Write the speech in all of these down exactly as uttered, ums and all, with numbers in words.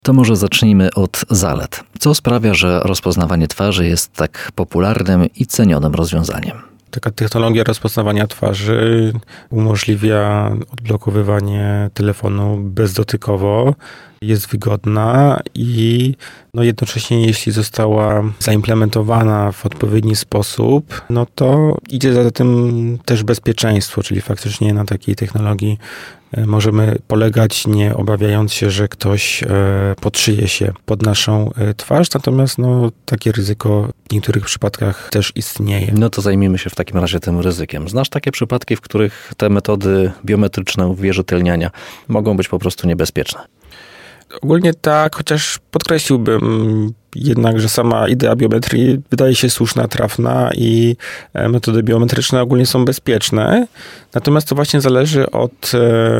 To może zacznijmy od zalet. Co sprawia, że rozpoznawanie twarzy jest tak popularnym i cenionym rozwiązaniem? Taka technologia rozpoznawania twarzy umożliwia odblokowywanie telefonu bezdotykowo, jest wygodna i no jednocześnie jeśli została zaimplementowana w odpowiedni sposób, no to idzie za tym też bezpieczeństwo, czyli faktycznie na takiej technologii możemy polegać, nie obawiając się, że ktoś podszyje się pod naszą twarz, natomiast no, takie ryzyko w niektórych przypadkach też istnieje. No to zajmijmy się w takim razie tym ryzykiem. Znasz takie przypadki, w których te metody biometryczne uwierzytelniania mogą być po prostu niebezpieczne? Ogólnie tak, chociaż podkreśliłbym jednak, że sama idea biometrii wydaje się słuszna, trafna i metody biometryczne ogólnie są bezpieczne. Natomiast to właśnie zależy od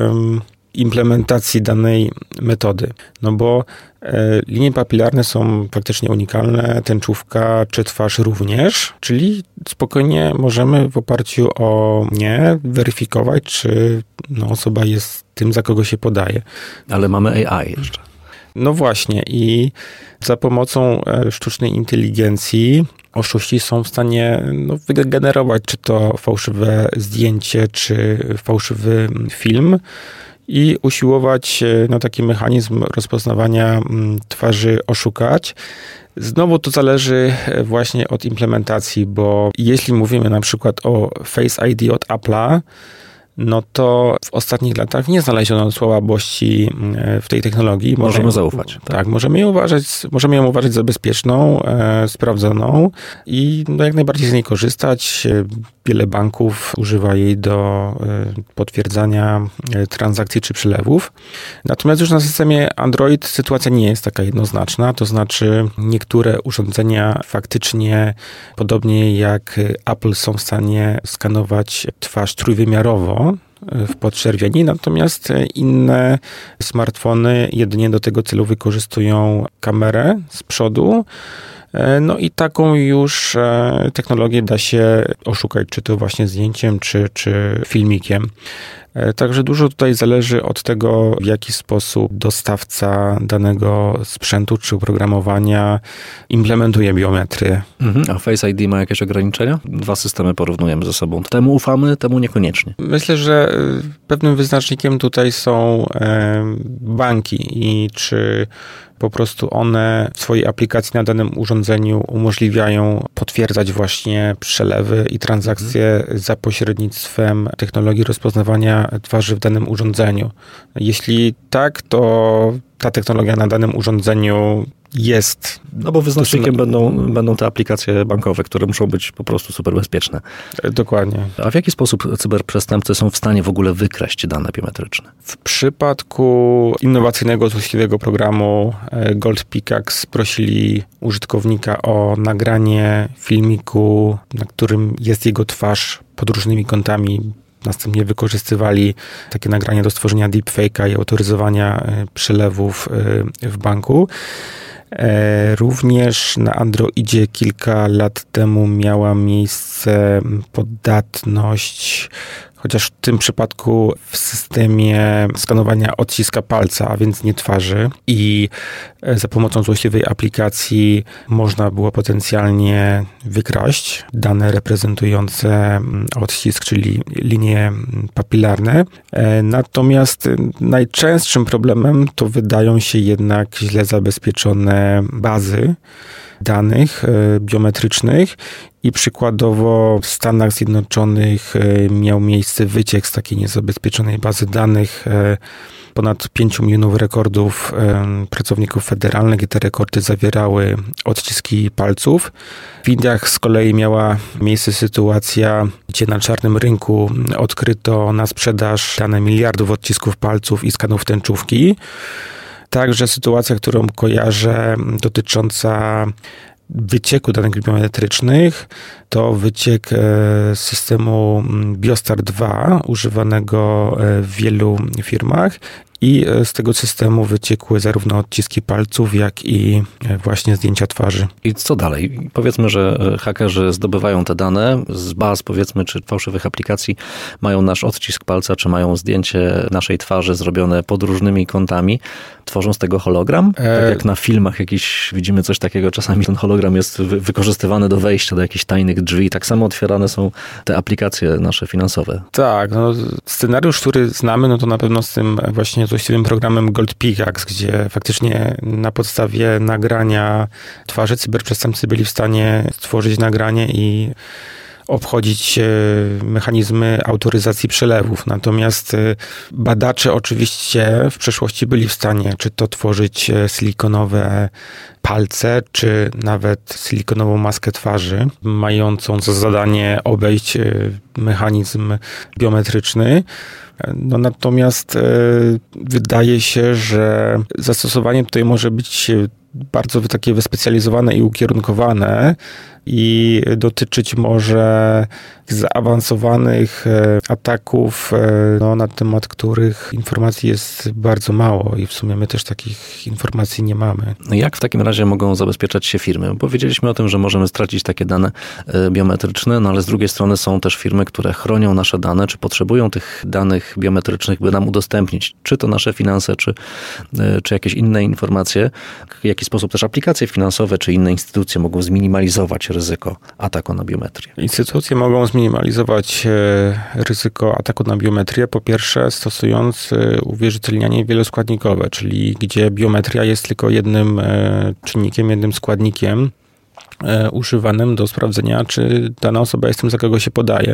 implementacji danej metody. No bo linie papilarne są faktycznie unikalne, tęczówka czy twarz również, czyli spokojnie możemy w oparciu o nie weryfikować, czy no, osoba jest tym, za kogo się podaje. Ale mamy A I jeszcze. No właśnie i za pomocą sztucznej inteligencji oszuści są w stanie no, wygenerować czy to fałszywe zdjęcie, czy fałszywy film i usiłować no, taki mechanizm rozpoznawania twarzy oszukać. Znowu to zależy właśnie od implementacji, bo jeśli mówimy na przykład o Face I D od Apple'a, no to w ostatnich latach nie znaleziono słabości w tej technologii. Możemy, możemy zaufać. Tak, tak możemy, ją uważać, możemy ją uważać za bezpieczną, e, sprawdzoną i no, jak najbardziej z niej korzystać. Wiele banków używa jej do e, potwierdzania e, transakcji czy przelewów. Natomiast już na systemie Android sytuacja nie jest taka jednoznaczna, to znaczy niektóre urządzenia faktycznie, podobnie jak Apple, są w stanie skanować twarz trójwymiarowo w podczerwieni, natomiast inne smartfony jedynie do tego celu wykorzystują kamerę z przodu. No i taką już technologię da się oszukać, czy to właśnie zdjęciem, czy, czy filmikiem. Także dużo tutaj zależy od tego, w jaki sposób dostawca danego sprzętu czy oprogramowania implementuje biometrię. Mhm. A Face I D ma jakieś ograniczenia? Dwa systemy porównujemy ze sobą. Temu ufamy, temu niekoniecznie. Myślę, że pewnym wyznacznikiem tutaj są banki i czy po prostu one w swojej aplikacji na danym urządzeniu umożliwiają potwierdzać właśnie przelewy i transakcje za pośrednictwem technologii rozpoznawania twarzy w danym urządzeniu. Jeśli tak, to ta technologia na danym urządzeniu jest. No bo wyznacznikiem będą, będą te aplikacje bankowe, które muszą być po prostu super bezpieczne. Dokładnie. A w jaki sposób cyberprzestępcy są w stanie w ogóle wykraść dane biometryczne? W przypadku innowacyjnego, złośliwego programu Gold Pickaxe prosili użytkownika o nagranie filmiku, na którym jest jego twarz pod różnymi kątami. Następnie wykorzystywali takie nagranie do stworzenia deepfake'a i autoryzowania przelewów w banku. Również na Androidzie kilka lat temu miała miejsce podatność, chociaż w tym przypadku w systemie skanowania odciska palca, a więc nie twarzy. I za pomocą złośliwej aplikacji można było potencjalnie wykraść dane reprezentujące odcisk, czyli linie papilarne. Natomiast najczęstszym problemem to wydają się jednak źle zabezpieczone bazy danych biometrycznych i przykładowo w Stanach Zjednoczonych miał miejsce wyciek z takiej niezabezpieczonej bazy danych ponad pięciu milionów rekordów pracowników federalnych i te rekordy zawierały odciski palców. W Indiach z kolei miała miejsce sytuacja, gdzie na czarnym rynku odkryto na sprzedaż dane miliardów odcisków palców i skanów tęczówki. Także sytuacja, którą kojarzę, dotycząca wycieku danych biometrycznych, to wyciek z systemu Biostar dwa, używanego w wielu firmach i z tego systemu wyciekły zarówno odciski palców, jak i właśnie zdjęcia twarzy. I co dalej? Powiedzmy, że hakerzy zdobywają te dane z baz, powiedzmy, czy fałszywych aplikacji, mają nasz odcisk palca, czy mają zdjęcie naszej twarzy zrobione pod różnymi kątami, tworzą z tego hologram? E... Tak jak na filmach jakiś widzimy coś takiego, czasami ten hologram jest wy- wykorzystywany do wejścia do jakichś tajnych drzwi. Tak samo otwierane są te aplikacje nasze finansowe. Tak, no scenariusz, który znamy, no to na pewno z tym właśnie złośliwym programem Gold Pickaxe, gdzie faktycznie na podstawie nagrania twarzy cyberprzestępcy byli w stanie stworzyć nagranie i obchodzić mechanizmy autoryzacji przelewów. Natomiast badacze oczywiście w przeszłości byli w stanie czy to tworzyć silikonowe palce, czy nawet silikonową maskę twarzy, mającą za zadanie obejść mechanizm biometryczny. No natomiast wydaje się, że zastosowanie tutaj może być bardzo takie wyspecjalizowane i ukierunkowane i dotyczyć może zaawansowanych ataków, no, na temat których informacji jest bardzo mało i w sumie my też takich informacji nie mamy. No jak w takim razie mogą zabezpieczać się firmy? Powiedzieliśmy o tym, że możemy stracić takie dane biometryczne, no ale z drugiej strony są też firmy, które chronią nasze dane, czy potrzebują tych danych biometrycznych, by nam udostępnić, czy to nasze finanse, czy, czy jakieś inne informacje. W jaki sposób też aplikacje finansowe, czy inne instytucje mogą zminimalizować ryzyko ataku na biometrię? Instytucje mogą zminimalizować ryzyko ataku na biometrię, po pierwsze stosując uwierzytelnianie wieloskładnikowe, czyli gdzie biometria jest tylko jednym czynnikiem, jednym składnikiem używanym do sprawdzenia, czy dana osoba jest tym, za kogo się podaje.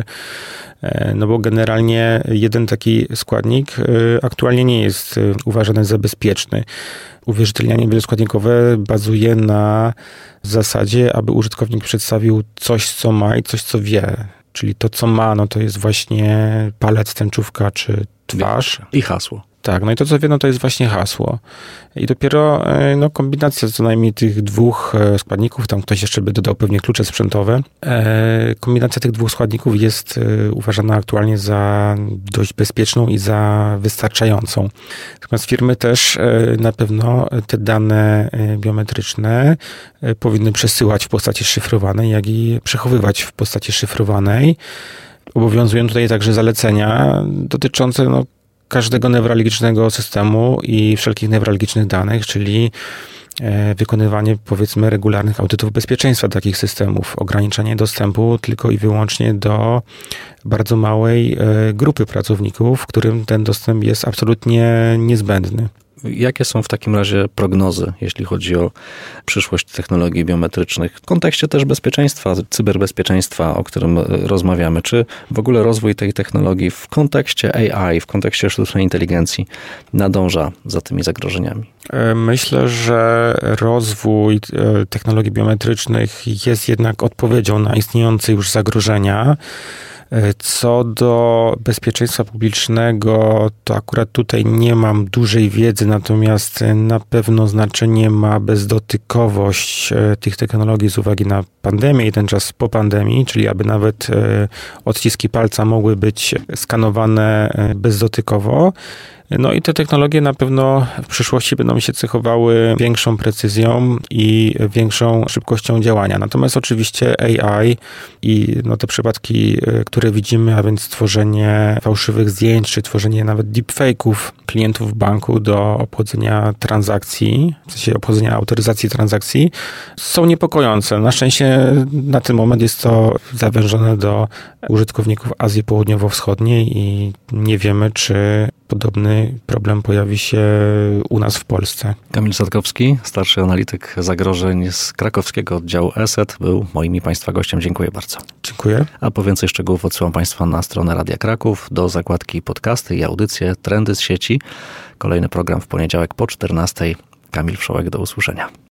No bo generalnie jeden taki składnik aktualnie nie jest uważany za bezpieczny. Uwierzytelnianie wieloskładnikowe bazuje na zasadzie, aby użytkownik przedstawił coś, co ma i coś, co wie. Czyli to, co ma, no to jest właśnie palec, tęczówka czy twarz. I hasło. Tak, no i to, co wie, no to jest właśnie hasło. I dopiero no, kombinacja co najmniej tych dwóch składników, tam ktoś jeszcze by dodał pewnie klucze sprzętowe, e, kombinacja tych dwóch składników jest e, uważana aktualnie za dość bezpieczną i za wystarczającą. Natomiast firmy też e, na pewno te dane biometryczne e, powinny przesyłać w postaci szyfrowanej, jak i przechowywać w postaci szyfrowanej. Obowiązują tutaj także zalecenia dotyczące no, każdego newralgicznego systemu i wszelkich newralgicznych danych, czyli wykonywanie, powiedzmy, regularnych audytów bezpieczeństwa takich systemów, ograniczanie dostępu tylko i wyłącznie do bardzo małej grupy pracowników, którym ten dostęp jest absolutnie niezbędny. Jakie są w takim razie prognozy, jeśli chodzi o przyszłość technologii biometrycznych? W kontekście też bezpieczeństwa, cyberbezpieczeństwa, o którym rozmawiamy. Czy w ogóle rozwój tej technologii w kontekście A I, w kontekście sztucznej inteligencji nadąża za tymi zagrożeniami? Myślę, że rozwój technologii biometrycznych jest jednak odpowiedzią na istniejące już zagrożenia. Co do bezpieczeństwa publicznego, to akurat tutaj nie mam dużej wiedzy, natomiast na pewno znaczenie ma bezdotykowość tych technologii z uwagi na pandemię i ten czas po pandemii, czyli aby nawet odciski palca mogły być skanowane bezdotykowo. No i te technologie na pewno w przyszłości będą się cechowały większą precyzją i większą szybkością działania. Natomiast oczywiście A I i no te przypadki, które widzimy, a więc tworzenie fałszywych zdjęć, czy tworzenie nawet deepfake'ów klientów banku do obchodzenia transakcji, w sensie obchodzenia autoryzacji transakcji, są niepokojące. Na szczęście na ten moment jest to zawężone do użytkowników Azji Południowo-Wschodniej i nie wiemy, czy podobny problem pojawi się u nas w Polsce. Kamil Satkowski, starszy analityk zagrożeń z krakowskiego oddziału E S E T, był moim i Państwa gościem. Dziękuję bardzo. Dziękuję. A po więcej szczegółów odsyłam Państwa na stronę Radia Kraków, do zakładki podcasty i audycje, trendy z sieci. Kolejny program w poniedziałek po czternastej. Kamil Wszołek, do usłyszenia.